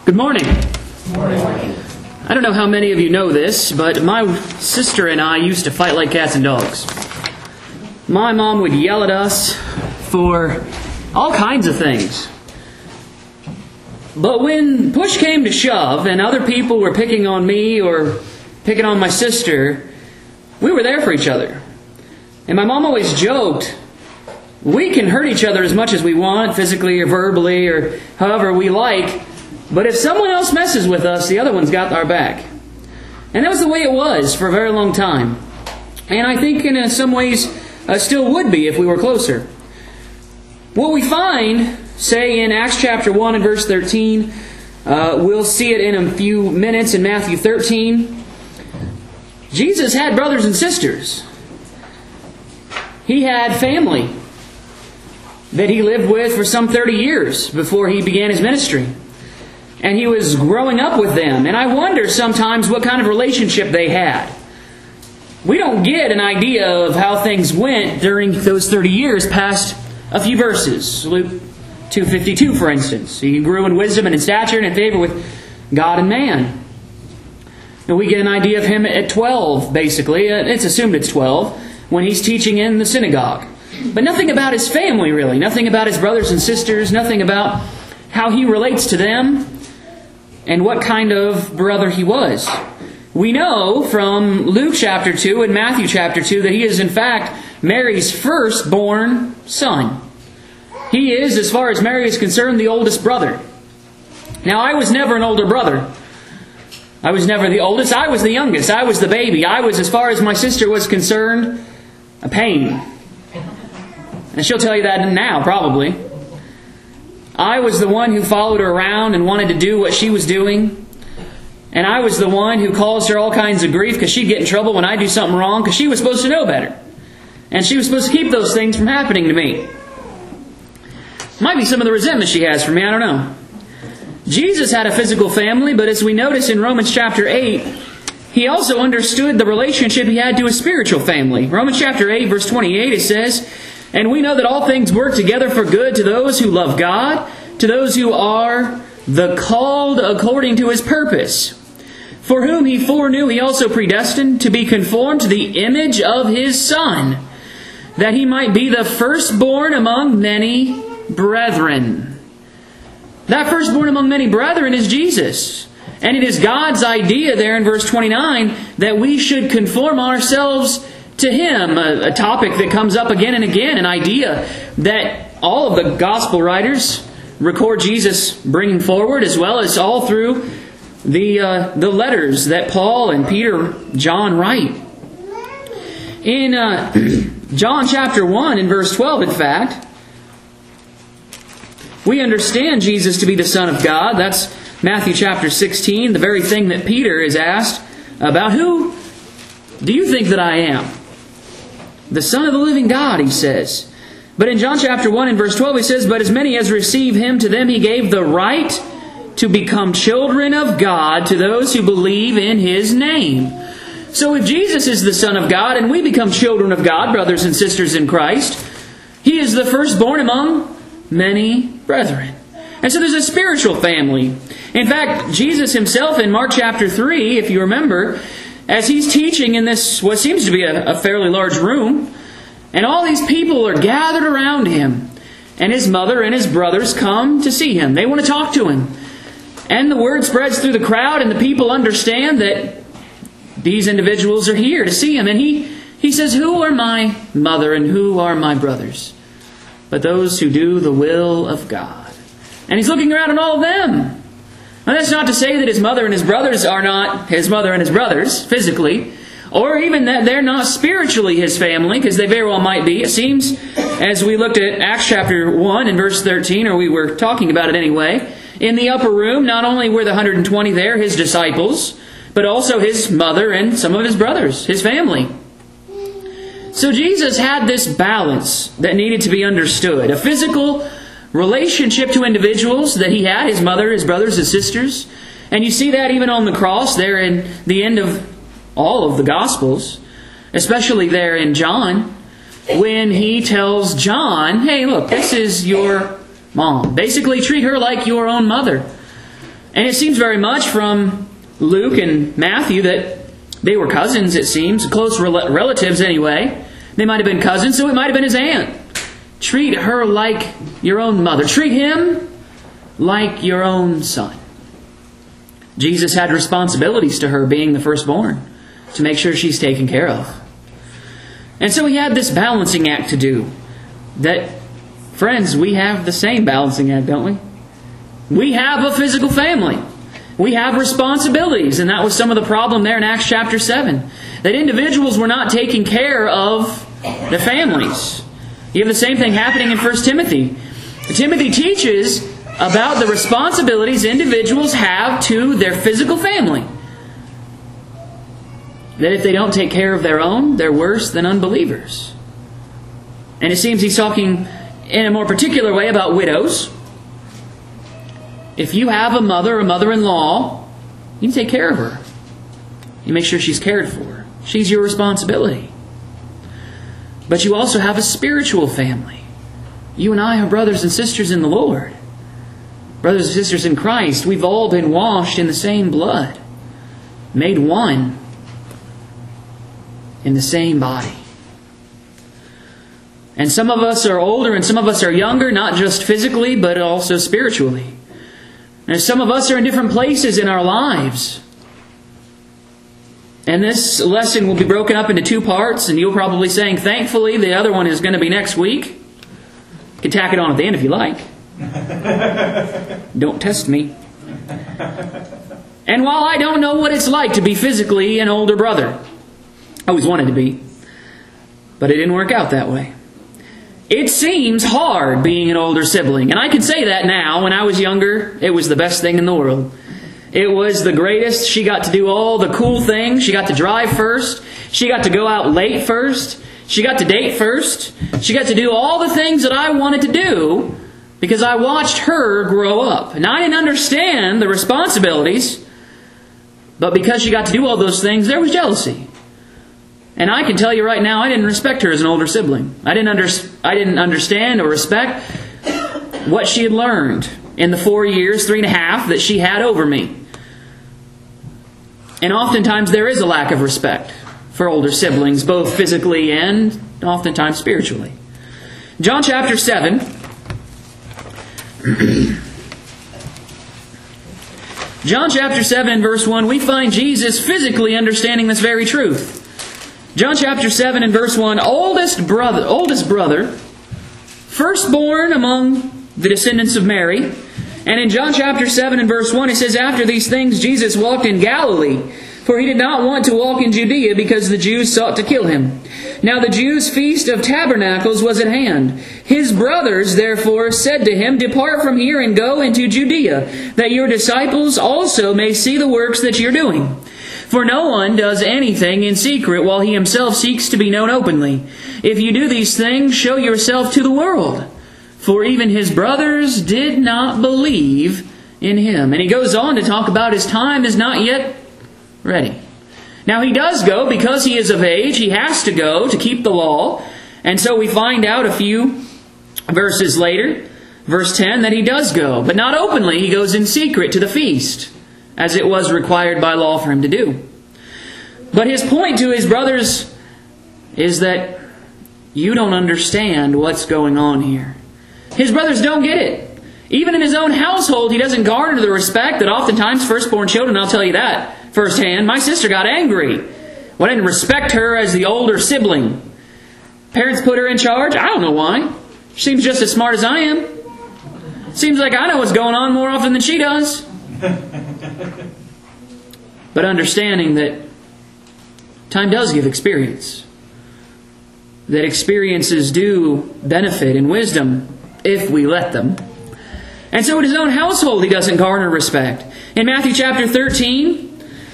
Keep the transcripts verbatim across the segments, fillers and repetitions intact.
Good morning. Good morning. I don't know how many of you know this, but my sister and I used to fight like cats and dogs. My mom would yell at us for all kinds of things. But when push came to shove and other people were picking on me or picking on my sister, we were there for each other. And my mom always joked, we can hurt each other as much as we want, physically or verbally or however we like, but if someone else messes with us, the other one's got our back. And that was the way it was for a very long time. And I think in uh, some ways uh, still would be if we were closer. What we find, say in Acts chapter one and verse thirteen, uh, we'll see it in a few minutes in Matthew thirteen. Jesus had brothers and sisters. He had family that he lived with for some thirty years before he began his ministry. And he was growing up with them. And I wonder sometimes what kind of relationship they had. We don't get an idea of how things went during those thirty years past a few verses. Luke two fifty-two, for instance. He grew in wisdom and in stature and in favor with God and man. And we get an idea of him at twelve, basically. It's assumed it's twelve, when he's teaching in the synagogue. But nothing about his family, really. Nothing about his brothers and sisters. Nothing about how he relates to them and what kind of brother he was. We know from Luke chapter two and Matthew chapter two that he is in fact Mary's firstborn son. He is, as far as Mary is concerned, the oldest brother. Now, I was never an older brother. I was never the oldest. I was the youngest. I was the baby. I was, as far as my sister was concerned, a pain. And she'll tell you that now, probably. I was the one who followed her around and wanted to do what she was doing. And I was the one who caused her all kinds of grief because she'd get in trouble when I do something wrong because she was supposed to know better. And she was supposed to keep those things from happening to me. Might be some of the resentment she has for me, I don't know. Jesus had a physical family, but as we notice in Romans chapter eight, he also understood the relationship he had to a spiritual family. Romans chapter eight, verse twenty-eight, it says, "And we know that all things work together for good to those who love God, to those who are the called according to His purpose. For whom He foreknew, He also predestined to be conformed to the image of His Son, that He might be the firstborn among many brethren." That firstborn among many brethren is Jesus. And it is God's idea there in verse twenty-nine that we should conform ourselves to Him. A, a topic that comes up again and again. An idea that all of the gospel writers record Jesus bringing forward, as well as all through the, uh, the letters that Paul and Peter, John write. In uh, John chapter one and verse twelve, in fact, we understand Jesus to be the Son of God. That's Matthew chapter sixteen, the very thing that Peter is asked about. Who do you think that I am? The Son of the living God, he says. But in John chapter one and verse twelve, he says, "But as many as receive Him, to them He gave the right to become children of God, to those who believe in His name." So if Jesus is the Son of God and we become children of God, brothers and sisters in Christ, He is the firstborn among many brethren. And so there's a spiritual family. In fact, Jesus Himself in Mark chapter three, if you remember, as He's teaching in this, what seems to be a, a fairly large room, and all these people are gathered around Him, and His mother and His brothers come to see Him. They want to talk to Him. And the word spreads through the crowd, and the people understand that these individuals are here to see Him. And He, he says, "Who are my mother and who are my brothers? But those who do the will of God." And He's looking around at all of them. Now, that's not to say that His mother and His brothers are not His mother and His brothers, physically, or even that they're not spiritually His family, because they very well might be. It seems, as we looked at Acts chapter one and verse thirteen, or we were talking about it anyway, in the upper room, not only were the one hundred twenty there, His disciples, but also His mother and some of His brothers, His family. So Jesus had this balance that needed to be understood. A physical relationship to individuals that He had, His mother, His brothers, His sisters. And you see that even on the cross there in the end of all of the Gospels. Especially there in John, when He tells John, "Hey, look, this is your mom. Basically, treat her like your own mother." And it seems very much from Luke and Matthew that they were cousins, it seems. Close rel- relatives anyway. They might have been cousins, so it might have been his aunt. Treat her like your own mother. Treat him like your own son. Jesus had responsibilities to her, being the firstborn, to make sure she's taken care of. And so he had this balancing act to do. That, friends, we have the same balancing act, don't we? We have a physical family. We have responsibilities, and that was some of the problem there in Acts chapter seven. That individuals were not taking care of the families. You have the same thing happening in First Timothy. Timothy teaches about the responsibilities individuals have to their physical family. That if they don't take care of their own, they're worse than unbelievers. And it seems he's talking in a more particular way about widows. If you have a mother or mother-in-law, you take care of her. You make sure she's cared for. She's your responsibility. But you also have a spiritual family. You and I are brothers and sisters in the Lord. Brothers and sisters in Christ. We've all been washed in the same blood. Made one in the same body. And some of us are older and some of us are younger, not just physically, but also spiritually. And some of us are in different places in our lives. And this lesson will be broken up into two parts, and you'll probably saying, thankfully, the other one is going to be next week. You can tack it on at the end if you like. Don't test me. And while I don't know what it's like to be physically an older brother, I always wanted to be, but it didn't work out that way. It seems hard being an older sibling. And I can say that now. When I was younger, it was the best thing in the world. It was the greatest. She got to do all the cool things. She got to drive first. She got to go out late first. She got to date first. She got to do all the things that I wanted to do because I watched her grow up. And I didn't understand the responsibilities. But because she got to do all those things, there was jealousy. And I can tell you right now, I didn't respect her as an older sibling. I didn't, under, I didn't understand or respect what she had learned in the four years, three and a half, that she had over me. And oftentimes there is a lack of respect for older siblings, both physically and oftentimes spiritually. John chapter seven. John chapter seven and verse one, we find Jesus physically understanding this very truth. John chapter seven and verse one, oldest brother, oldest brother, firstborn among the descendants of Mary. And in John chapter seven and verse one, it says, after these things Jesus walked in Galilee, for he did not want to walk in Judea because the Jews sought to kill him. Now the Jews' feast of tabernacles was at hand. His brothers therefore said to him, depart from here and go into Judea, that your disciples also may see the works that you're doing. For no one does anything in secret while he himself seeks to be known openly. If you do these things, show yourself to the world. For even his brothers did not believe in him. And he goes on to talk about his time is not yet ready. Now he does go because he is of age. He has to go to keep the law. And so we find out a few verses later, verse ten, that he does go. But not openly. He goes in secret to the feast, as it was required by law for him to do. But his point to his brothers is that you don't understand what's going on here. His brothers don't get it. Even in his own household, he doesn't garner the respect that oftentimes firstborn children, I'll tell you that firsthand. My sister got angry when I didn't respect her as the older sibling. Parents put her in charge. I don't know why. She seems just as smart as I am. Seems like I know what's going on more often than she does. But understanding that time does give experience. That experiences do benefit in wisdom if we let them. And so in his own household he doesn't garner respect. In Matthew chapter thirteen,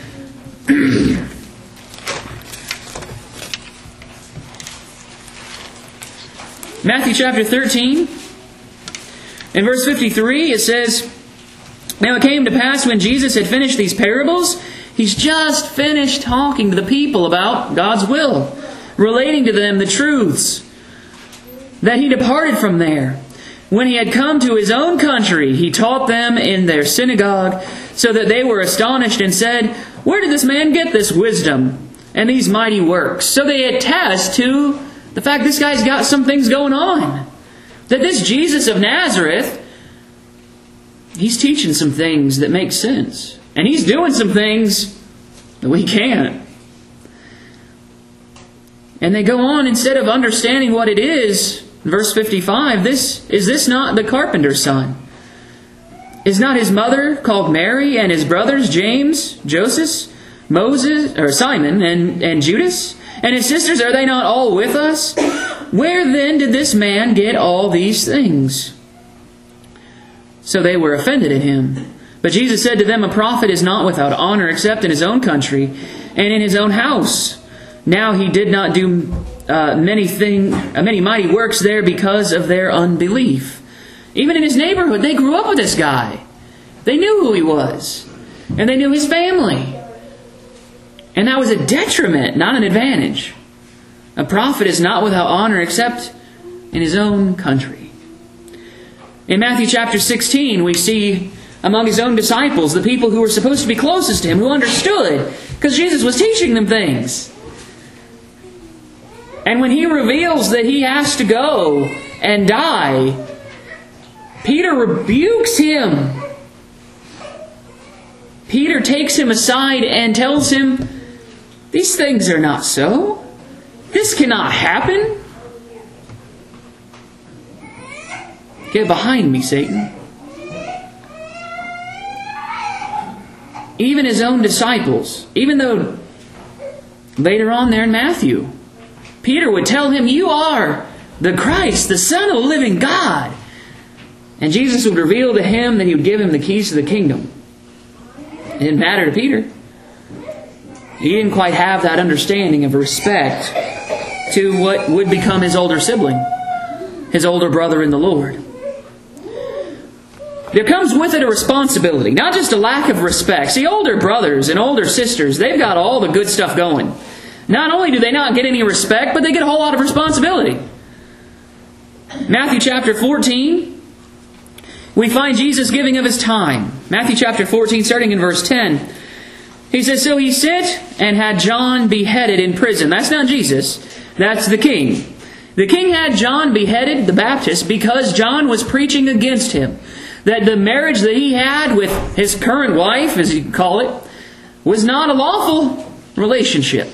Matthew chapter thirteen, in verse fifty-three, it says, now it came to pass when Jesus had finished these parables, he's just finished talking to the people about God's will, relating to them the truths, that he departed from there. When he had come to his own country, he taught them in their synagogue, so that they were astonished and said, "Where did this man get this wisdom and these mighty works?" So they attest to the fact this guy's got some things going on. That this Jesus of Nazareth, he's teaching some things that make sense. And he's doing some things that we can't. And they go on, instead of understanding what it is, verse fifty-five, this is this not the carpenter's son? Is not his mother called Mary, and his brothers James, Joseph, Moses, or Simon, and, and Judas? And his sisters, are they not all with us? Where then did this man get all these things? So they were offended at him. But Jesus said to them, "A prophet is not without honor except in his own country and in his own house." Now he did not do uh, many thing, uh, many mighty works there because of their unbelief. Even in his neighborhood, they grew up with this guy. They knew who he was. And they knew his family. And that was a detriment, not an advantage. A prophet is not without honor except in his own country. In Matthew chapter sixteen, we see among his own disciples, the people who were supposed to be closest to him, who understood, because Jesus was teaching them things. And when he reveals that he has to go and die, Peter rebukes him. Peter takes him aside and tells him, "These things are not so. This cannot happen. Get behind me, Satan." Even his own disciples, even though later on there in Matthew, Peter would tell him, "You are the Christ, the Son of the living God." And Jesus would reveal to him that he would give him the keys to the kingdom. It didn't matter to Peter. He didn't quite have that understanding of respect to what would become his older sibling, his older brother in the Lord. There comes with it a responsibility, not just a lack of respect. See, older brothers and older sisters, they've got all the good stuff going. Not only do they not get any respect, but they get a whole lot of responsibility. Matthew chapter fourteen, we find Jesus giving of his time. Matthew chapter fourteen, starting in verse ten. He says, "So he sent and had John beheaded in prison." That's not Jesus. That's the king. The king had John beheaded, the Baptist, because John was preaching against him. That the marriage that he had with his current wife, as you call it, was not a lawful relationship.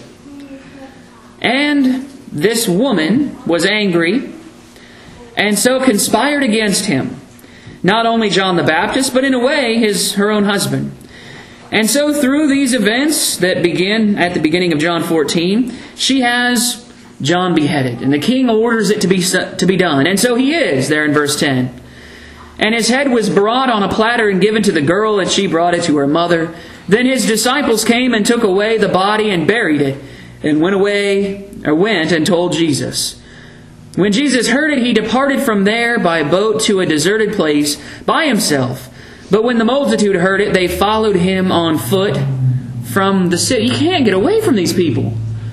And this woman was angry, and so conspired against him. Not only John the Baptist, but in a way, his her own husband. And so through these events that begin at the beginning of John fourteen, she has John beheaded. And the king orders it to be, to be done. And so he is, there in verse ten. "And his head was brought on a platter and given to the girl, and she brought it to her mother. Then his disciples came and took away the body and buried it, and went away, or went and told Jesus. When Jesus heard it, he departed from there by boat to a deserted place by himself. But when the multitude heard it, they followed him on foot from the city." You can't get away from these people.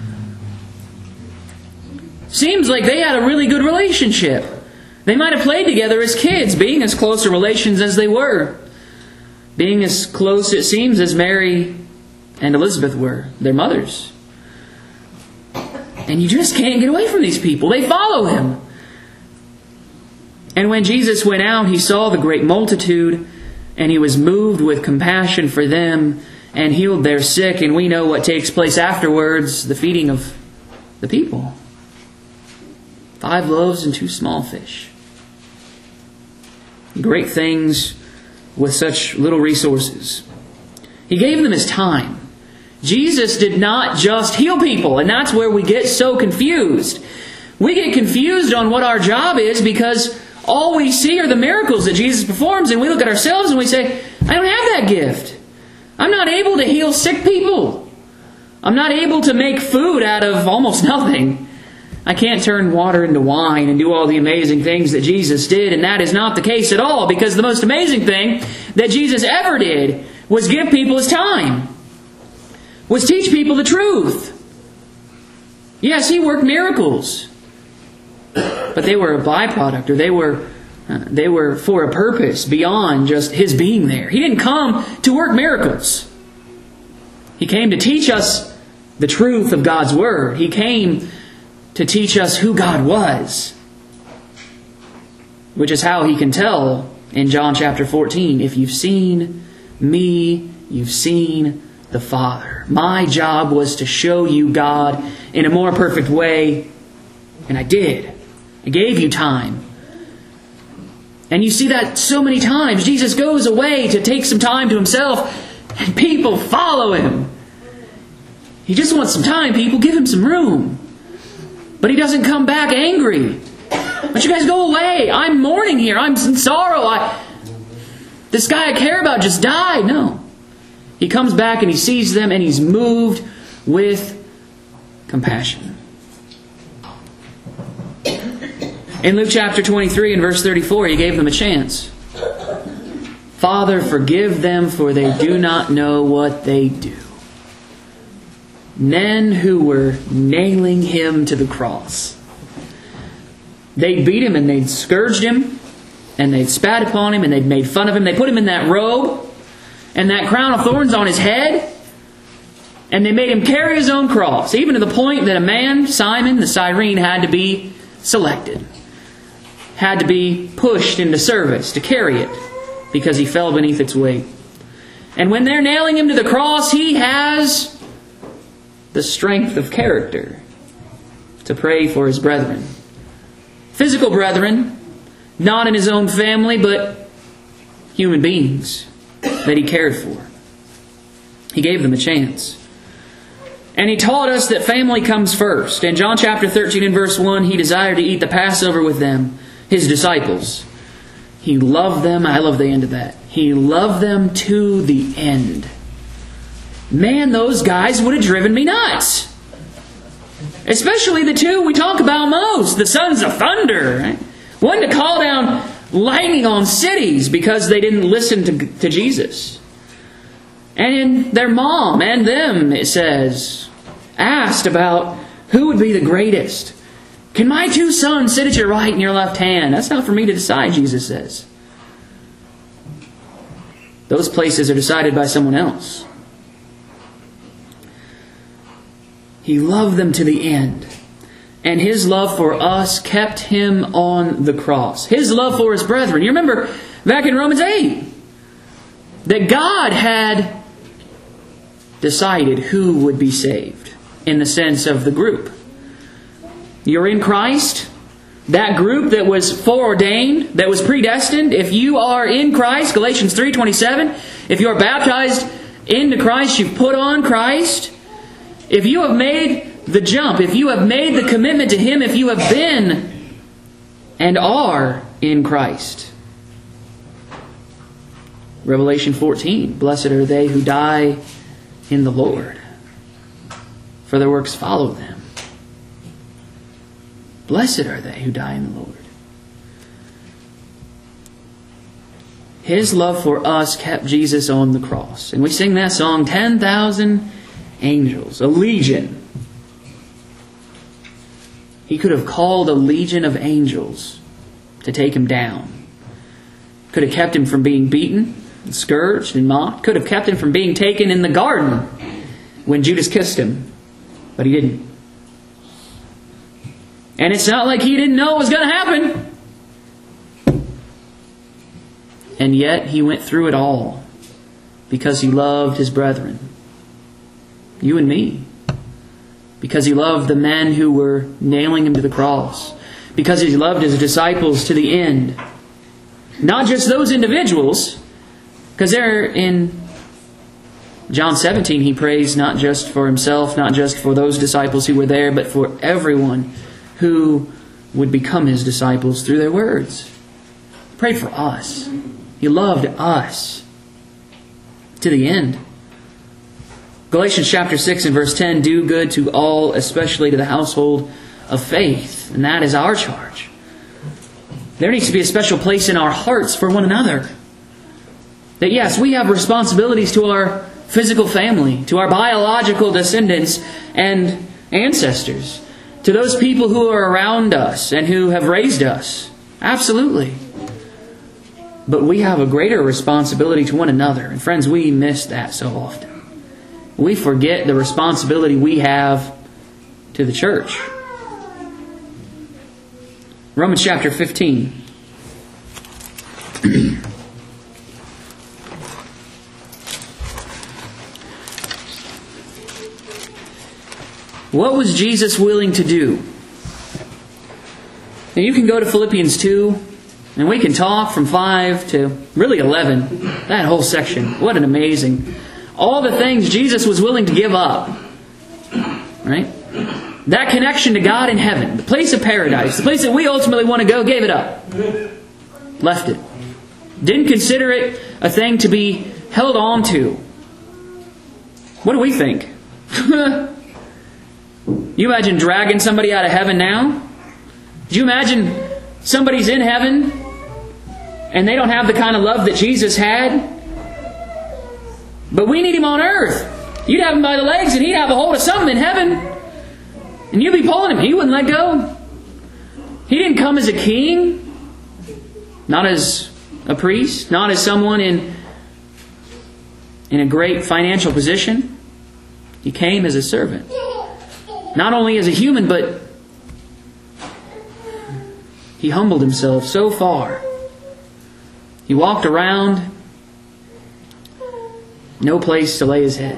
Seems like they had a really good relationship. They might have played together as kids, being as close a relations as they were. Being as close, it seems, as Mary and Elizabeth were, their mothers. And you just can't get away from these people. They follow him. "And when Jesus went out, he saw the great multitude, and he was moved with compassion for them, and healed their sick." And we know what takes place afterwards, the feeding of the people. Five loaves and two small fish. Great things with such little resources. He gave them his time. Jesus did not just heal people, and that's where we get so confused. We get confused on what our job is because all we see are the miracles that Jesus performs, and we look at ourselves and we say, "I don't have that gift. I'm not able to heal sick people. I'm not able to make food out of almost nothing. I can't turn water into wine and do all the amazing things that Jesus did." And that is not the case at all, because the most amazing thing that Jesus ever did was give people his time. Was teach people the truth. Yes, he worked miracles, but they were a byproduct, or they were Uh, they were for a purpose beyond just His being there. He didn't come to work miracles. He came to teach us the truth of God's Word. He came to teach us who God was, which is how He can tell in John chapter fourteen, if you've seen me, you've seen the Father. My job was to show you God in a more perfect way, and I did. I gave you time. And you see that so many times. Jesus goes away to take some time to Himself, and people follow Him. He just wants some time, people. Give Him some room. But He doesn't come back angry. Why don't you guys go away? I'm mourning here. I'm in sorrow. I, this guy I care about just died. No. He comes back and He sees them and He's moved with compassion. In Luke chapter twenty-three and verse thirty-four, He gave them a chance. Father, forgive them, for they do not know what they do. Men who were nailing Him to the cross. They'd beat Him and they'd scourged Him and they'd spat upon Him and they'd made fun of Him. They put Him in that robe and that crown of thorns on His head, and they made Him carry His own cross, even to the point that a man, Simon the Cyrene, had to be selected. Had to be pushed into service to carry it because he fell beneath its weight. And when they're nailing Him to the cross, He has the strength of character to pray for His brethren. Physical brethren, not in His own family, but human beings that He cared for. He gave them a chance. And He taught us that family comes first. In John chapter thirteen and verse one, He desired to eat the Passover with them, His disciples. He loved them. I love the end of that. He loved them to the end. Man, those guys would have driven me nuts. Especially the two we talk about most, the sons of thunder. Right? One to call down lightning on cities because they didn't listen to, to Jesus. And their mom and them, it says, asked about who would be the greatest. Can my two sons sit at your right and your left hand? That's not for me to decide, Jesus says. Those places are decided by someone else. He loved them to the end. And His love for us kept Him on the cross. His love for His brethren. You remember back in Romans eight that God had decided who would be saved in the sense of the group. You're in Christ. That group that was foreordained, that was predestined. If you are in Christ, Galatians three twenty-seven, if you are baptized into Christ, you've put on Christ. If you have made the jump, if you have made the commitment to Him, if you have been and are in Christ. Revelation fourteen, blessed are they who die in the Lord, for their works follow them. Blessed are they who die in the Lord. His love for us kept Jesus on the cross. And we sing that song, ten thousand angels, a legion. He could have called a legion of angels to take Him down. Could have kept Him from being beaten and scourged and mocked. Could have kept Him from being taken in the garden when Judas kissed Him. But He didn't. And it's not like He didn't know it was going to happen. And yet He went through it all because He loved His brethren. You and me. Because He loved the men who were nailing Him to the cross. Because He loved His disciples to the end. Not just those individuals. Because they're in John seventeen, He prays not just for Himself, not just for those disciples who were there, but for everyone who would become His disciples through their words. He prayed for us. He loved us to the end. Galatians chapter six and verse ten, do good to all, especially to the household of faith. And that is our charge. There needs to be a special place in our hearts for one another. That yes, we have responsibilities to our physical family, to our biological descendants and ancestors, to those people who are around us and who have raised us. Absolutely. But we have a greater responsibility to one another. And friends, we miss that so often. We forget the responsibility we have to the church. Romans chapter fifteen. What was Jesus willing to do? Now you can go to Philippians two, and we can talk from five to really eleven. That whole section. What an amazing... All the things Jesus was willing to give up. Right? That connection to God in heaven. The place of paradise. The place that we ultimately want to go. Gave it up. Left it. Didn't consider it a thing to be held on to. What do we think? You imagine dragging somebody out of heaven now? Do you imagine somebody's in heaven and they don't have the kind of love that Jesus had? But we need Him on earth. You'd have Him by the legs and He'd have a hold of something in heaven. And you'd be pulling Him. He wouldn't let go. He didn't come as a king. Not as a priest. Not as someone in, in a great financial position. He came as a servant. Not only as a human, but He humbled Himself so far. He walked around, no place to lay His head.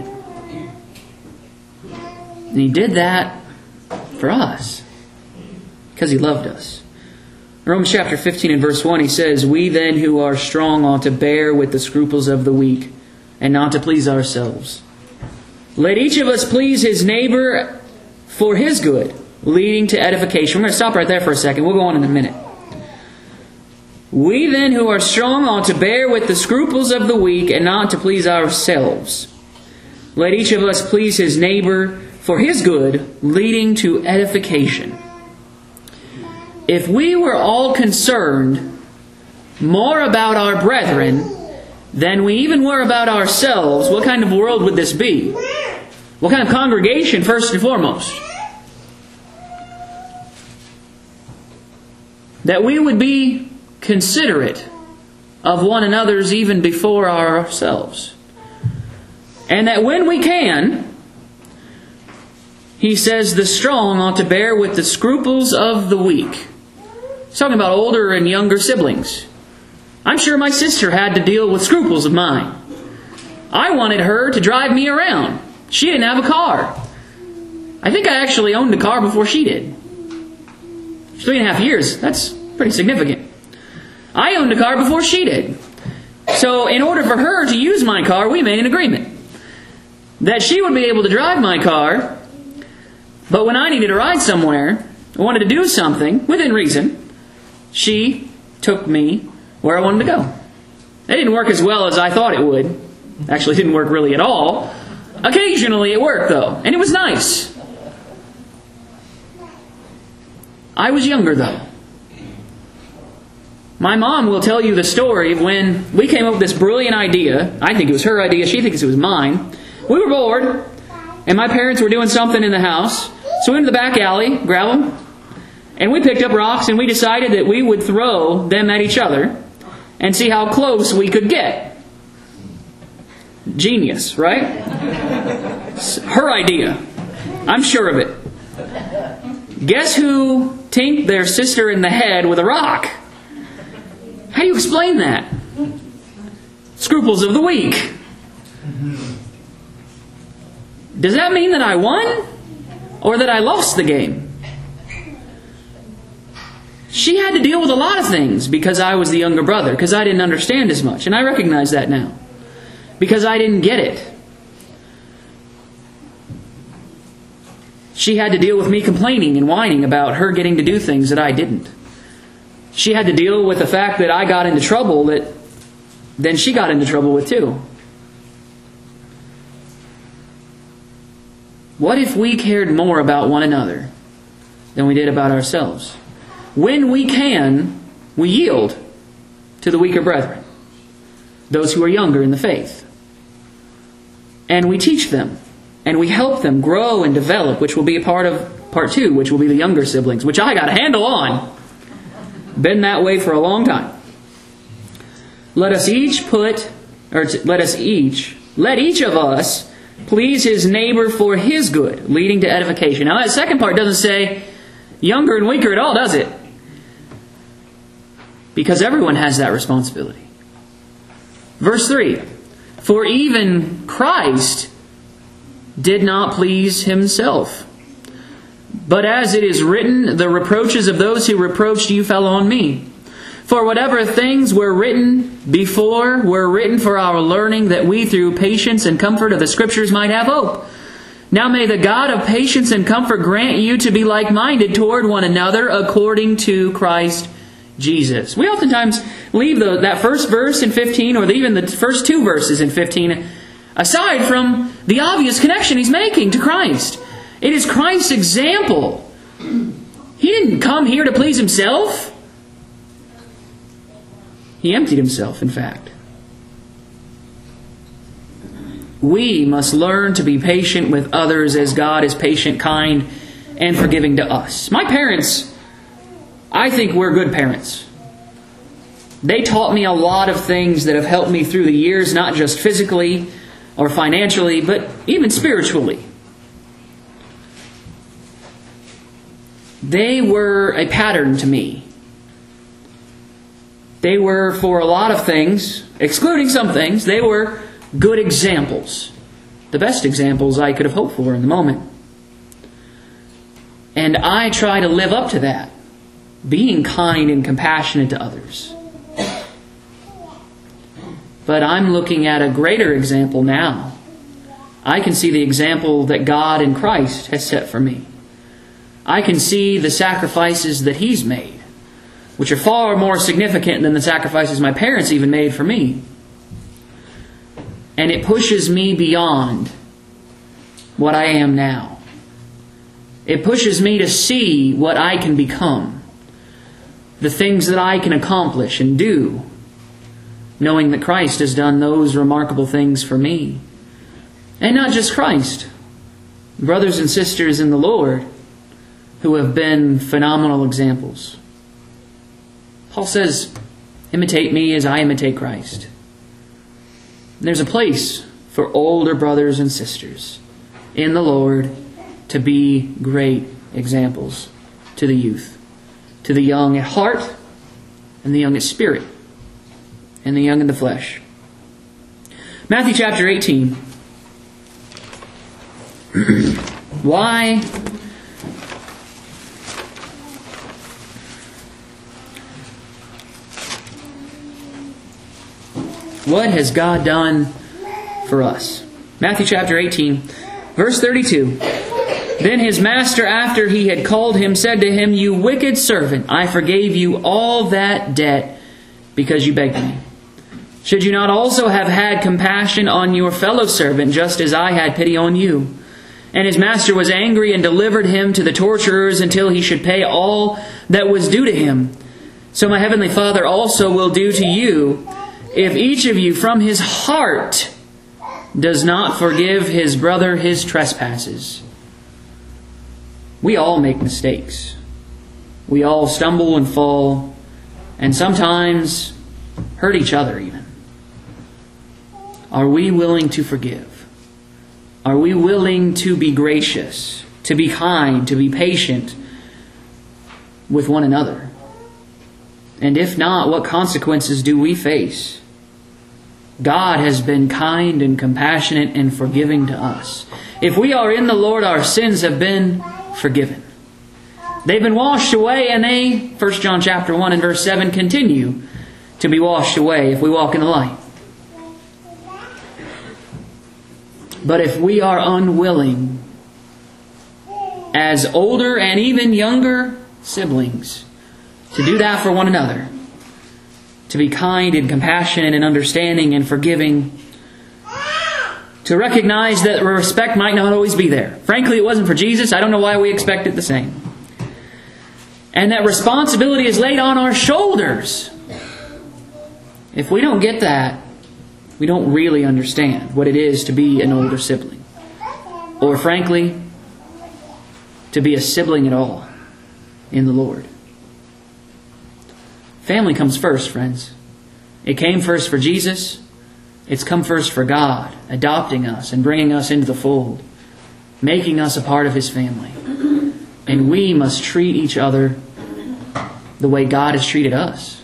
And He did that for us, because He loved us. Romans chapter fifteen and verse one, he says, "We then who are strong ought to bear with the scruples of the weak, and not to please ourselves. Let each of us please his neighbor for his good, leading to edification." We're going to stop right there for a second. We'll go on in a minute. "We then who are strong ought to bear with the scruples of the weak, and not to please ourselves. Let each of us please his neighbor for his good, leading to edification." If we were all concerned more about our brethren than we even were about ourselves, what kind of world would this be? What kind of congregation, first and foremost? That we would be considerate of one another's even before ourselves. And that when we can, he says the strong ought to bear with the scruples of the weak. He's talking about older and younger siblings. I'm sure my sister had to deal with scruples of mine. I wanted her to drive me around. She didn't have a car. I think I actually owned a car before she did. Three and a half years. That's pretty significant. I owned a car before she did. So in order for her to use my car, we made an agreement that she would be able to drive my car, but when I needed to ride somewhere, I wanted to do something, within reason, she took me where I wanted to go. It didn't work as well as I thought it would. Actually, it didn't work really at all. Occasionally it worked, though, and it was nice. I was younger, though. My mom will tell you the story of when we came up with this brilliant idea. I think it was her idea. She thinks it was mine. We were bored, and my parents were doing something in the house. So we went to the back alley, grab them, and we picked up rocks, and we decided that we would throw them at each other and see how close we could get. Genius, right? It's her idea. I'm sure of it. Guess who tinked their sister in the head with a rock? How do you explain that? Scruples of the weak. Does that mean that I won? Or that I lost the game? She had to deal with a lot of things because I was the younger brother, because I didn't understand as much. And I recognize that now. Because I didn't get it. She had to deal with me complaining and whining about her getting to do things that I didn't. She had to deal with the fact that I got into trouble that then she got into trouble with too. What if we cared more about one another than we did about ourselves? When we can, we yield to the weaker brethren, those who are younger in the faith. And we teach them, and we help them grow and develop, which will be a part of part two, which will be the younger siblings, which I got a handle on. Been that way for a long time. let us each put, or let us each, let each of us please his neighbor for his good, leading to edification. Now that second part doesn't say younger and weaker at all, does it? Because everyone has that responsibility. Verse three, for even Christ did not please himself. But as it is written, the reproaches of those who reproached you fell on me. For whatever things were written before were written for our learning, that we through patience and comfort of the Scriptures might have hope. Now may the God of patience and comfort grant you to be like-minded toward one another according to Christ Jesus. We oftentimes leave the, that first verse in fifteen, or even the first two verses in fifteen, aside from the obvious connection he's making to Christ. It is Christ's example. He didn't come here to please himself. He emptied himself, in fact. We must learn to be patient with others as God is patient, kind, and forgiving to us. My parents, I think we're good parents. They taught me a lot of things that have helped me through the years, not just physically or financially, but even spiritually. They were a pattern to me. They were, for a lot of things, excluding some things, they were good examples. The best examples I could have hoped for in the moment. And I try to live up to that, being kind and compassionate to others. But I'm looking at a greater example now. I can see the example that God in Christ has set for me. I can see the sacrifices that He's made, which are far more significant than the sacrifices my parents even made for me. And it pushes me beyond what I am now. It pushes me to see what I can become, the things that I can accomplish and do, knowing that Christ has done those remarkable things for me. And not just Christ, brothers and sisters in the Lord who have been phenomenal examples. Paul says, imitate me as I imitate Christ. There's a place for older brothers and sisters in the Lord to be great examples to the youth, to the young at heart and the young at spirit and the young in the flesh. Matthew chapter eighteen. Why? What has God done for us? Matthew chapter eighteen, verse thirty-two. Then his master, after he had called him, said to him, "You wicked servant, I forgave you all that debt because you begged me. Should you not also have had compassion on your fellow servant, just as I had pity on you?" And his master was angry and delivered him to the torturers until he should pay all that was due to him. So my heavenly Father also will do to you, if each of you from his heart does not forgive his brother his trespasses. We all make mistakes. We all stumble and fall, and sometimes hurt each other even. Are we willing to forgive? Are we willing to be gracious, to be kind, to be patient with one another? And if not, what consequences do we face? God has been kind and compassionate and forgiving to us. If we are in the Lord, our sins have been forgiven. They've been washed away, and they, First John chapter one and verse seven, continue to be washed away if we walk in the light. But if we are unwilling, as older and even younger siblings, to do that for one another, to be kind and compassionate and understanding and forgiving, to recognize that respect might not always be there. Frankly, it wasn't for Jesus. I don't know why we expect it the same. And that responsibility is laid on our shoulders. If we don't get that, we don't really understand what it is to be an older sibling. Or frankly, to be a sibling at all in the Lord. Family comes first, friends. It came first for Jesus. It's come first for God, adopting us and bringing us into the fold, making us a part of His family. And we must treat each other the way God has treated us.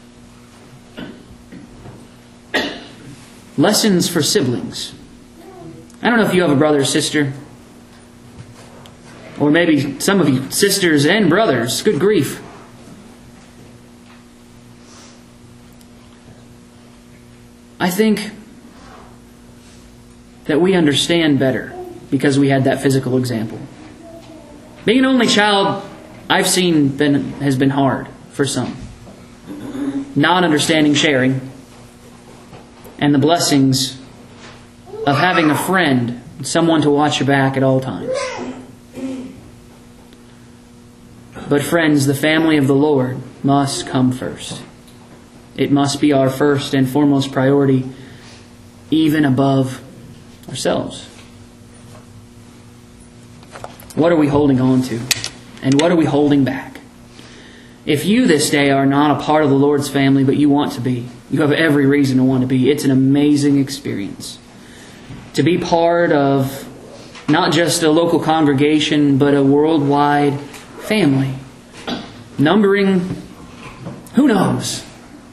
Lessons for siblings. I don't know if you have a brother or sister, or maybe some of you sisters and brothers. Good grief. I think that we understand better because we had that physical example. Being an only child, I've seen been, has been hard for some. Not understanding sharing and the blessings of having a friend, someone to watch your back at all times. But friends, the family of the Lord must come first. It must be our first and foremost priority, even above ourselves. What are we holding on to? And what are we holding back? If you this day are not a part of the Lord's family, but you want to be, you have every reason to want to be. It's an amazing experience. To be part of not just a local congregation, but a worldwide family. Numbering, who knows?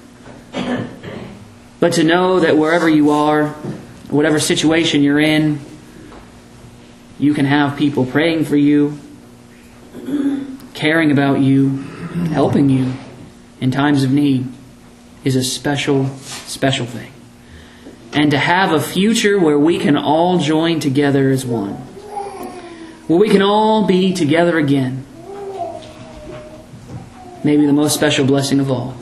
But to know that wherever you are, whatever situation you're in, you can have people praying for you, caring about you, helping you in times of need is a special, special thing. And to have a future where we can all join together as one, where we can all be together again, maybe the most special blessing of all.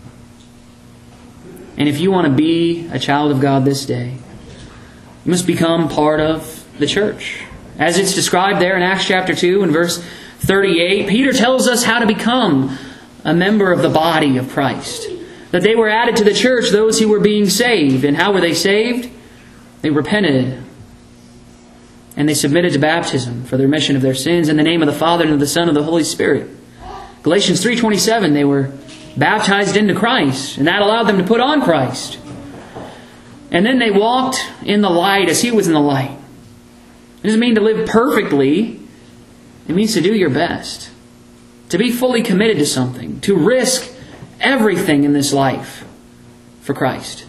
And if you want to be a child of God this day, you must become part of the church. As it's described there in Acts chapter two and verse thirty-eight, Peter tells us how to become a member of the body of Christ. That they were added to the church, those who were being saved. And how were they saved? They repented. And they submitted to baptism for the remission of their sins in the name of the Father and of the Son and of the Holy Spirit. Galatians three twenty-seven, they were baptized into Christ, and that allowed them to put on Christ. And then they walked in the light as He was in the light. It doesn't mean to live perfectly. It means to do your best. To be fully committed to something. To risk everything in this life for Christ.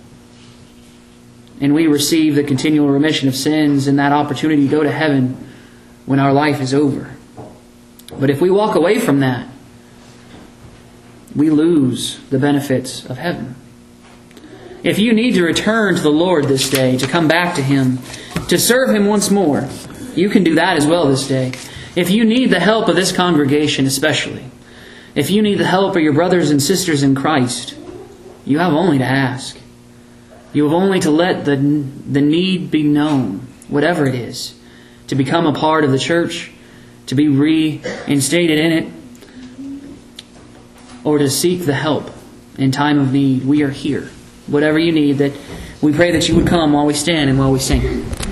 And we receive the continual remission of sins and that opportunity to go to heaven when our life is over. But if we walk away from that, we lose the benefits of heaven. If you need to return to the Lord this day, to come back to Him, to serve Him once more, you can do that as well this day. If you need the help of this congregation especially, if you need the help of your brothers and sisters in Christ, you have only to ask. You have only to let the, the need be known, whatever it is, to become a part of the church, to be reinstated in it, or to seek the help in time of need. We are here. Whatever you need, that we pray that you would come while we stand and while we sing.